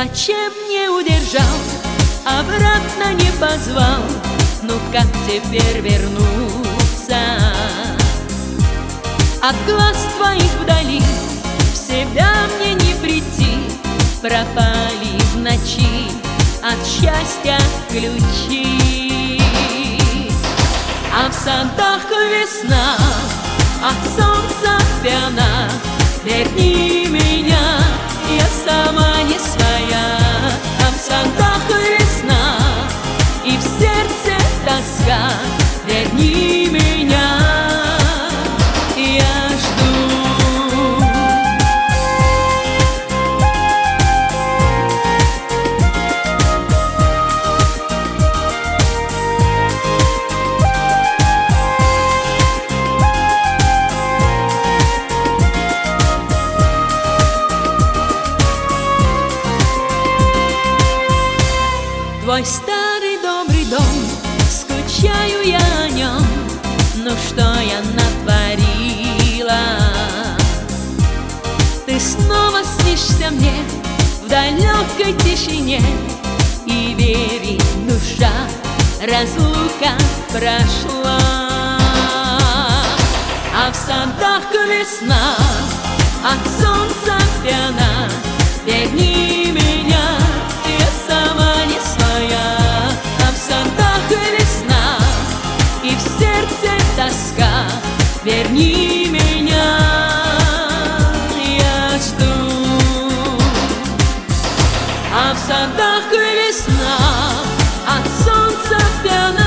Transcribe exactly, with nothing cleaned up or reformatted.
Зачем не удержал, обратно не позвал? Ну как теперь вернуться? От глаз твоих вдали в себя мне не прийти. Пропали в ночи от счастья ключи. А в садах весна, от солнца пьяна. Верни меня, я сама не своя. А в садах весна, и в сердце тоска. Верни меня, я жду. Твой старый добрый дом, скучаю я о нем. Ну что я натворила? Ты снова снишься мне в далекой тишине. И верит душа, разлука прошла. А в садах весна, от солнца пьяна. Верни меня, я сама не своя. А в садах весна, и в сердце тоска. Верни меня, я жду. А в садах весна, от солнца пьяна.